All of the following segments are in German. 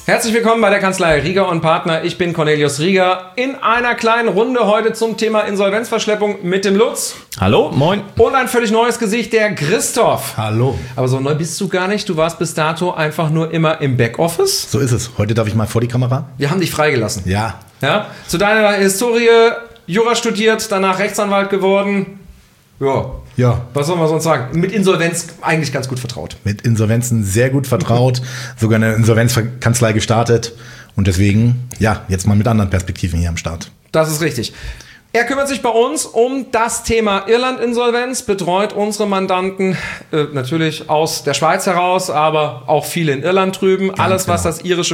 Herzlich willkommen bei der Kanzlei Rieger und Partner. Ich bin Cornelius Rieger in einer kleinen Runde heute zum Thema Insolvenzverschleppung mit dem Lutz. Hallo, moin. Und ein völlig neues Gesicht, der Christoph. Hallo. Aber so neu bist du gar nicht. Du warst bis dato einfach nur immer im Backoffice. So ist es. Heute darf ich mal vor die Kamera. Wir haben dich freigelassen. Ja. Zu deiner Historie, Jura studiert, danach Rechtsanwalt geworden. Ja. Was soll man sonst sagen? Mit Insolvenz eigentlich ganz gut vertraut. Mit Insolvenzen sehr gut vertraut. Sogar eine Insolvenzkanzlei gestartet. Und deswegen, ja, jetzt mal mit anderen Perspektiven hier am Start. Das ist richtig. Er kümmert sich bei uns um das Thema Irland-Insolvenz, betreut unsere Mandanten natürlich aus der Schweiz heraus, aber auch viele in Irland drüben. Ganz alles, was das irische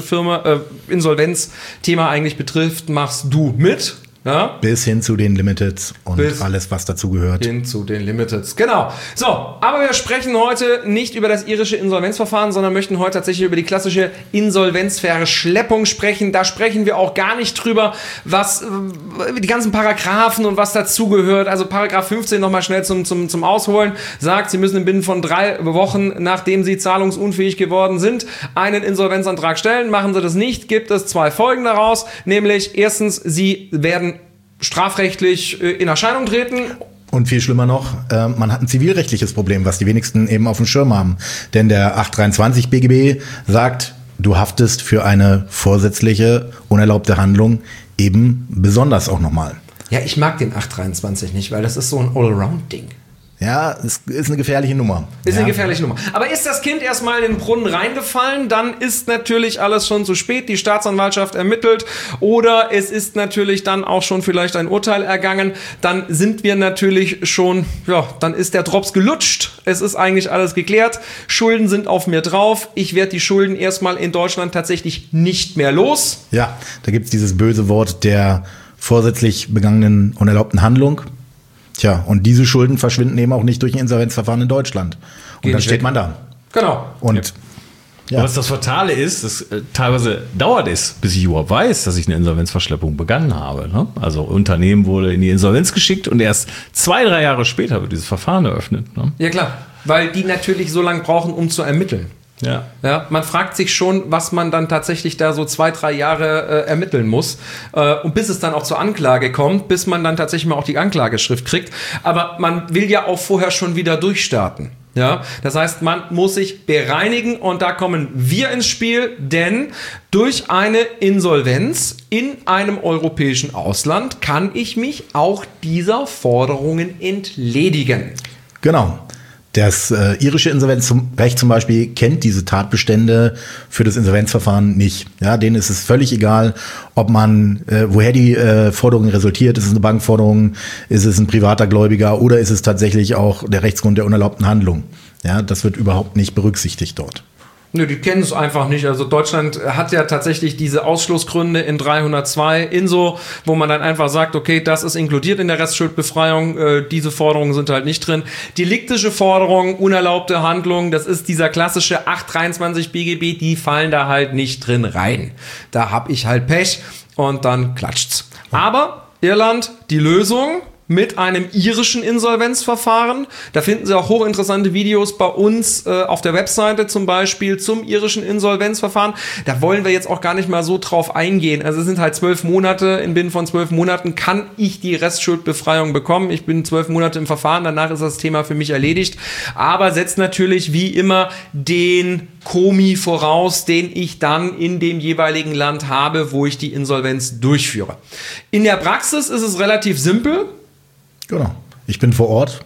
Insolvenz-Thema eigentlich betrifft, machst du mit. Ja? Bis hin zu den Limiteds und alles, was dazu gehört. Hin zu den Limiteds, genau. So, aber wir sprechen heute nicht über das irische Insolvenzverfahren, sondern möchten heute tatsächlich über die klassische Insolvenzverschleppung sprechen. Da sprechen wir auch gar nicht drüber, was die ganzen Paragraphen und was dazugehört. Also Paragraph 15 nochmal schnell zum Ausholen. Sagt, Sie müssen binnen von 3 Wochen, nachdem Sie zahlungsunfähig geworden sind, einen Insolvenzantrag stellen. Machen Sie das nicht, gibt es 2 Folgen daraus. Nämlich erstens, Sie werden strafrechtlich in Erscheinung treten. Und viel schlimmer noch, man hat ein zivilrechtliches Problem, was die wenigsten eben auf dem Schirm haben. Denn der 823 BGB sagt, du haftest für eine vorsätzliche, unerlaubte Handlung eben besonders auch nochmal. Ja, ich mag den 823 nicht, weil das ist so ein Allround-Ding. Ja, es ist eine gefährliche Nummer. Eine gefährliche Nummer. Aber ist das Kind erstmal in den Brunnen reingefallen, dann ist natürlich alles schon zu spät. Die Staatsanwaltschaft ermittelt oder es ist natürlich dann auch schon vielleicht ein Urteil ergangen. Dann sind wir natürlich schon, dann ist der Drops gelutscht. Es ist eigentlich alles geklärt. Schulden sind auf mir drauf. Ich werde die Schulden erstmal in Deutschland tatsächlich nicht mehr los. Ja, da gibt's dieses böse Wort der vorsätzlich begangenen unerlaubten Handlung. Tja, und diese Schulden verschwinden eben auch nicht durch ein Insolvenzverfahren in Deutschland. Und dann steht man da. Genau. Und ja. Was das Fatale ist, dass teilweise dauert es, bis ich überhaupt weiß, dass ich eine Insolvenzverschleppung begangen habe. Ne? Also Unternehmen wurde in die Insolvenz geschickt und erst 2-3 Jahre später wird dieses Verfahren eröffnet. Ne? Ja klar, weil die natürlich so lange brauchen, um zu ermitteln. Ja, man fragt sich schon, was man dann tatsächlich da so 2-3 Jahre ermitteln muss und bis es dann auch zur Anklage kommt, bis man dann tatsächlich mal auch die Anklageschrift kriegt. Aber man will ja auch vorher schon wieder durchstarten. Ja, das heißt, man muss sich bereinigen und da kommen wir ins Spiel, denn durch eine Insolvenz in einem europäischen Ausland kann ich mich auch dieser Forderungen entledigen. Genau. Das irische Insolvenzrecht zum Beispiel kennt diese Tatbestände für das Insolvenzverfahren nicht. Ja, denen ist es völlig egal, ob man, woher die Forderung resultiert. Ist es eine Bankforderung, ist es ein privater Gläubiger oder ist es tatsächlich auch der Rechtsgrund der unerlaubten Handlung. Ja, das wird überhaupt nicht berücksichtigt dort. Nö, die kennen es einfach nicht. Also Deutschland hat ja tatsächlich diese Ausschlussgründe in 302 INSO, wo man dann einfach sagt, okay, das ist inkludiert in der Restschuldbefreiung, diese Forderungen sind halt nicht drin. Deliktische Forderungen, unerlaubte Handlungen, das ist dieser klassische 823 BGB, die fallen da halt nicht drin rein. Da hab ich halt Pech und dann klatscht's. Aber Irland, die Lösung mit einem irischen Insolvenzverfahren. Da finden Sie auch hochinteressante Videos bei uns auf der Webseite zum Beispiel zum irischen Insolvenzverfahren. Da wollen wir jetzt auch gar nicht mal so drauf eingehen. Also es sind halt 12 Monate. Binnen von 12 Monaten kann ich die Restschuldbefreiung bekommen. Ich bin 12 Monate im Verfahren. Danach ist das Thema für mich erledigt. Aber setzt natürlich wie immer den Komi voraus, den ich dann in dem jeweiligen Land habe, wo ich die Insolvenz durchführe. In der Praxis ist es relativ simpel. Genau. Ich bin vor Ort.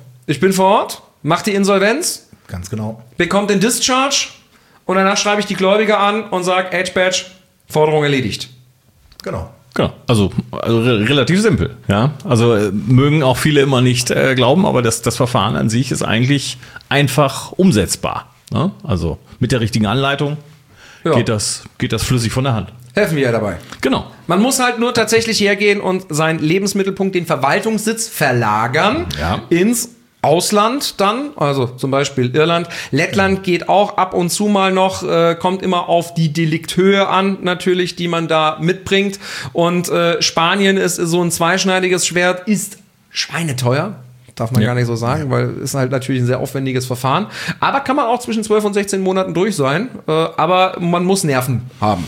Mach die Insolvenz. Ganz genau. Bekommt den Discharge und danach schreibe ich die Gläubiger an und sage, Edge-Badge, Forderung erledigt. Genau. Also relativ simpel. Ja? Also mögen auch viele immer nicht glauben, aber das Verfahren an sich ist eigentlich einfach umsetzbar. Ne? Also mit der richtigen Anleitung geht das flüssig von der Hand. Helfen wir ja dabei. Genau. Man muss halt nur tatsächlich hergehen und seinen Lebensmittelpunkt, den Verwaltungssitz verlagern ins Ausland dann, also zum Beispiel Irland. Lettland geht auch ab und zu mal noch, kommt immer auf die Delikthöhe an, natürlich, die man da mitbringt. Und Spanien ist so ein zweischneidiges Schwert, ist schweineteuer. Darf man gar nicht so sagen, weil es halt natürlich ein sehr aufwendiges Verfahren. Aber kann man auch zwischen 12 und 16 Monaten durch sein. Aber man muss Nerven haben.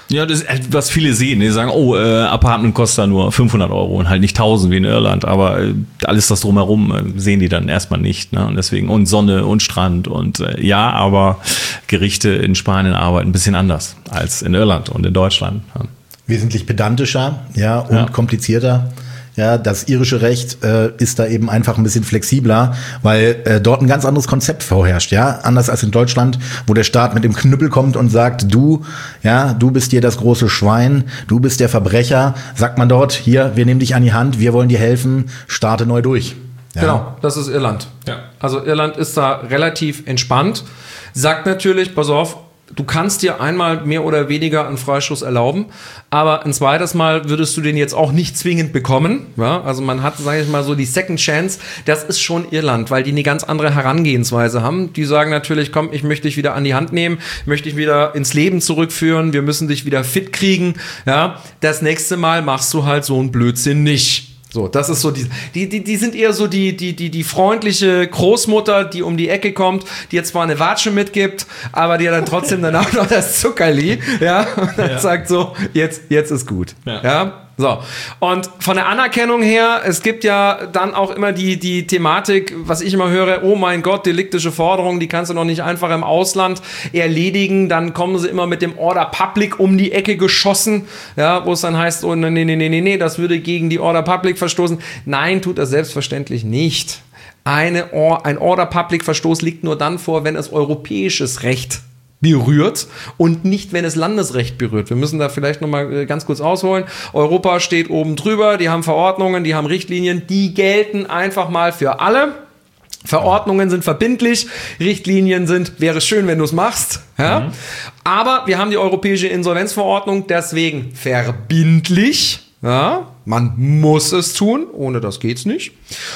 Ja, das ist, was viele sehen. Die sagen, oh, Apartment kostet da nur 500 Euro und halt nicht 1000 wie in Irland. Aber alles das drumherum sehen die dann erstmal nicht. Ne? Und deswegen, und Sonne und Strand und ja, aber Gerichte in Spanien arbeiten ein bisschen anders als in Irland und in Deutschland. Ja. Wesentlich pedantischer, ja, und komplizierter. Ja, das irische Recht ist da eben einfach ein bisschen flexibler, weil dort ein ganz anderes Konzept vorherrscht, ja, anders als in Deutschland, wo der Staat mit dem Knüppel kommt und sagt, du bist hier das große Schwein, du bist der Verbrecher, sagt man dort, hier, wir nehmen dich an die Hand, wir wollen dir helfen, starte neu durch. Ja. Genau, das ist Irland. Ja. Also Irland ist da relativ entspannt, sagt natürlich, pass auf, du kannst dir einmal mehr oder weniger einen Freischuss erlauben, aber ein zweites Mal würdest du den jetzt auch nicht zwingend bekommen. Ja, also man hat, sage ich mal, so die Second Chance. Das ist schon Irland, weil die eine ganz andere Herangehensweise haben. Die sagen natürlich, komm, ich möchte dich wieder an die Hand nehmen, möchte dich wieder ins Leben zurückführen, wir müssen dich wieder fit kriegen. Ja, das nächste Mal machst du halt so einen Blödsinn nicht. So, das ist so die sind eher so die freundliche Großmutter, die um die Ecke kommt, die jetzt zwar eine Watsche mitgibt, aber die dann trotzdem danach noch das Zuckerli, ja, und dann sagt so, jetzt ist gut. Ja. So. Und von der Anerkennung her, es gibt ja dann auch immer die Thematik, was ich immer höre, oh mein Gott, deliktische Forderungen, die kannst du noch nicht einfach im Ausland erledigen, dann kommen sie immer mit dem Order Public um die Ecke geschossen, ja, wo es dann heißt, oh nee, das würde gegen die Order Public verstoßen. Nein, tut das selbstverständlich nicht. Ein Order Public Verstoß liegt nur dann vor, wenn es europäisches Recht berührt und nicht, wenn es Landesrecht berührt. Wir müssen da vielleicht nochmal ganz kurz ausholen. Europa steht oben drüber, die haben Verordnungen, die haben Richtlinien, die gelten einfach mal für alle. Verordnungen sind verbindlich, Richtlinien wäre schön, wenn du es machst. Ja? Aber wir haben die Europäische Insolvenzverordnung, deswegen verbindlich. Ja? Man muss es tun, ohne das geht's nicht.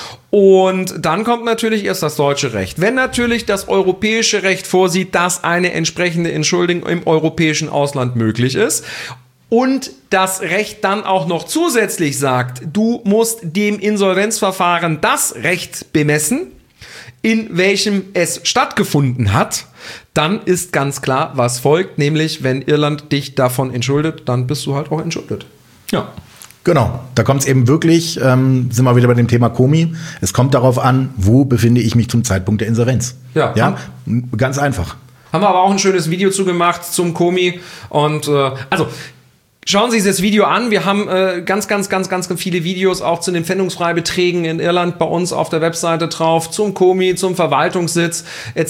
Und dann kommt natürlich erst das deutsche Recht. Wenn natürlich das europäische Recht vorsieht, dass eine entsprechende Entschuldigung im europäischen Ausland möglich ist und das Recht dann auch noch zusätzlich sagt, du musst dem Insolvenzverfahren das Recht bemessen, in welchem es stattgefunden hat, dann ist ganz klar, was folgt, nämlich wenn Irland dich davon entschuldet, dann bist du halt auch entschuldet. Ja. Genau, da kommt es eben wirklich, sind wir wieder bei dem Thema Komi, es kommt darauf an, wo befinde ich mich zum Zeitpunkt der Insolvenz. Ja, ganz einfach. Haben wir aber auch ein schönes Video zugemacht zum Komi und also schauen Sie sich das Video an. Wir haben ganz viele Videos auch zu den Pfändungsfreibeträgen in Irland bei uns auf der Webseite drauf, zum Komi, zum Verwaltungssitz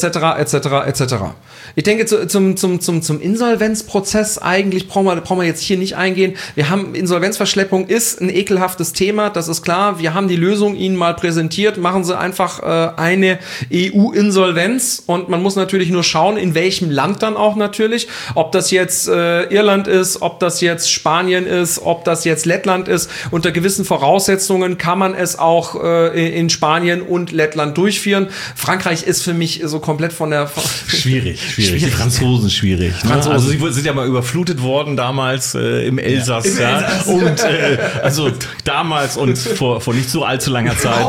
etc. Ich denke, zum Insolvenzprozess eigentlich brauchen wir jetzt hier nicht eingehen. Wir haben Insolvenzverschleppung ist ein ekelhaftes Thema, das ist klar. Wir haben die Lösung Ihnen mal präsentiert. Machen Sie einfach eine EU-Insolvenz und man muss natürlich nur schauen, in welchem Land dann auch natürlich. Ob das jetzt Irland ist, ob das jetzt Spanien ist, ob das jetzt Lettland ist. Unter gewissen Voraussetzungen kann man es auch in Spanien und Lettland durchführen. Frankreich ist für mich so komplett von der... Schwierig. Die Franzosen schwierig. Ne? Also sie sind ja mal überflutet worden damals im Elsass. Ja. Elsass. Und also damals und vor nicht so allzu langer Zeit.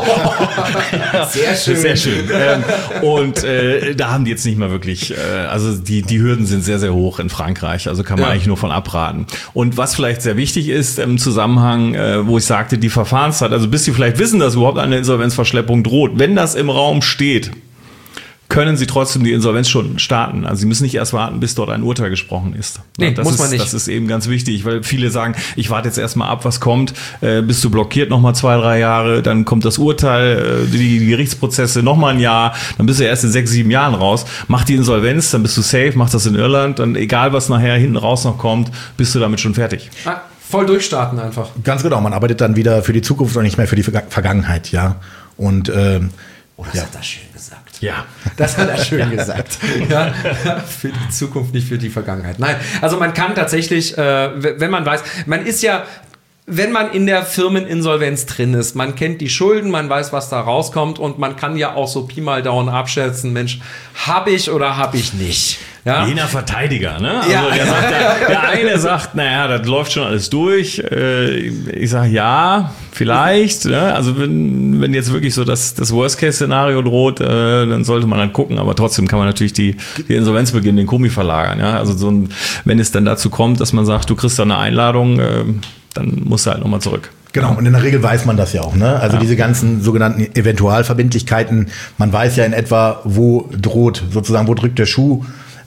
Sehr schön. Sehr schön. Und da haben die jetzt nicht mal wirklich, also die Hürden sind sehr, sehr hoch in Frankreich. Also kann man eigentlich nur von abraten. Und was vielleicht sehr wichtig ist im Zusammenhang, wo ich sagte, die Verfahrenszeit, also bis sie vielleicht wissen, dass überhaupt eine Insolvenzverschleppung droht, wenn das im Raum steht, können Sie trotzdem die Insolvenz schon starten. Also Sie müssen nicht erst warten, bis dort ein Urteil gesprochen ist. Nee, muss man nicht. Das ist eben ganz wichtig, weil viele sagen, ich warte jetzt erstmal ab, was kommt, bist du blockiert nochmal 2-3 Jahre, dann kommt das Urteil, die Gerichtsprozesse nochmal ein Jahr, dann bist du erst in 6-7 Jahren raus. Mach die Insolvenz, dann bist du safe, mach das in Irland, dann egal, was nachher hinten raus noch kommt, bist du damit schon fertig. Voll durchstarten einfach. Ganz genau, man arbeitet dann wieder für die Zukunft und nicht mehr für die Vergangenheit, ja. Und das hat er schön gesagt. Ja, das hat er schön gesagt. Ja, für die Zukunft, nicht für die Vergangenheit. Nein, also man kann tatsächlich, wenn man weiß, man ist ja wenn man in der Firmeninsolvenz drin ist, man kennt die Schulden, man weiß, was da rauskommt und man kann ja auch so Pi mal Daumen abschätzen, Mensch, habe ich oder habe ich nicht? Ja? Jener Verteidiger, ne? Also Ja. der eine sagt, naja, das läuft schon alles durch. Ich sage, ja, vielleicht. Ne? Also wenn jetzt wirklich so das Worst-Case-Szenario droht, dann sollte man dann gucken. Aber trotzdem kann man natürlich die Insolvenzbeginn den Komi verlagern. Ja? Also wenn es dann dazu kommt, dass man sagt, du kriegst da eine Einladung, dann musst du halt nochmal zurück. Genau, und in der Regel weiß man das ja auch, ne? Also diese ganzen sogenannten Eventualverbindlichkeiten, man weiß ja in etwa, wo drückt der Schuh,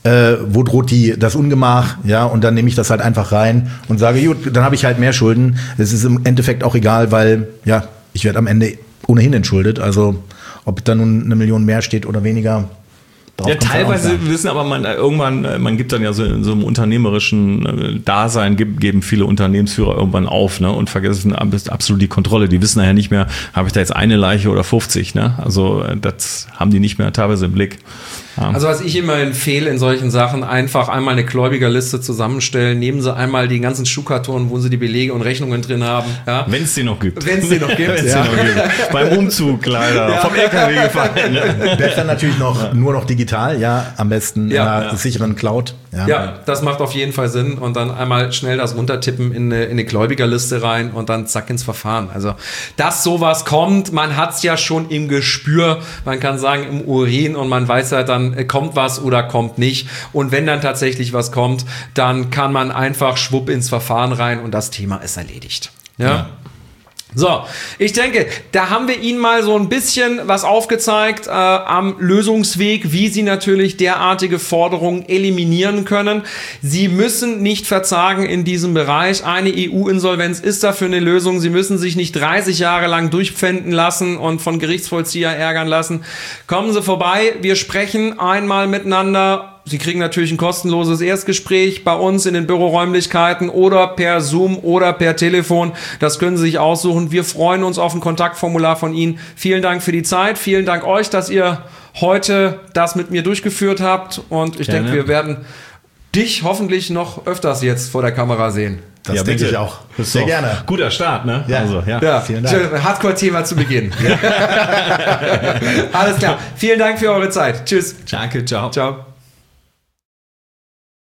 wo droht das Ungemach, ja, und dann nehme ich das halt einfach rein und sage, gut, dann habe ich halt mehr Schulden. Es ist im Endeffekt auch egal, weil, ja, ich werde am Ende ohnehin entschuldet, also ob da nun 1 Million mehr steht oder weniger. Ja, teilweise wissen aber man gibt dann ja so in so einem unternehmerischen Dasein, geben viele Unternehmensführer irgendwann auf, ne, und vergessen absolut die Kontrolle. Die wissen nachher nicht mehr, habe ich da jetzt eine Leiche oder 50, ne? Also das haben die nicht mehr teilweise im Blick. Ja. Also was ich immer empfehle in solchen Sachen, einfach einmal eine Gläubigerliste zusammenstellen, nehmen Sie einmal die ganzen Schuhkartonen, wo Sie die Belege und Rechnungen drin haben. Ja? Wenn es die noch gibt. Wenn es die noch gibt. Wenn's die noch gibt. Beim Umzug leider. Vom LKW gefallen. Ne? Besser natürlich nur noch digital, ja, am besten in einer sicheren Cloud. Ja, das macht auf jeden Fall Sinn und dann einmal schnell das runtertippen in eine Gläubigerliste rein und dann zack ins Verfahren. Also, dass sowas kommt, man hat es ja schon im Gespür, man kann sagen im Urin und man weiß halt dann, kommt was oder kommt nicht. Und wenn dann tatsächlich was kommt, dann kann man einfach schwupp ins Verfahren rein und das Thema ist erledigt. Ja. So, ich denke, da haben wir Ihnen mal so ein bisschen was aufgezeigt am Lösungsweg, wie Sie natürlich derartige Forderungen eliminieren können. Sie müssen nicht verzagen in diesem Bereich. Eine EU-Insolvenz ist dafür eine Lösung. Sie müssen sich nicht 30 Jahre lang durchpfänden lassen und von Gerichtsvollzieher ärgern lassen. Kommen Sie vorbei, wir sprechen einmal miteinander. Sie kriegen natürlich ein kostenloses Erstgespräch bei uns in den Büroräumlichkeiten oder per Zoom oder per Telefon. Das können Sie sich aussuchen. Wir freuen uns auf ein Kontaktformular von Ihnen. Vielen Dank für die Zeit. Vielen Dank euch, dass ihr heute das mit mir durchgeführt habt. Und ich denke, wir werden dich hoffentlich noch öfters jetzt vor der Kamera sehen. Das denke ich auch. Sehr gerne. Guter Start, ne? Ja. Also, Vielen Dank. Hardcore-Thema zu Beginn. Alles klar. Vielen Dank für eure Zeit. Tschüss. Danke, ciao. Ciao.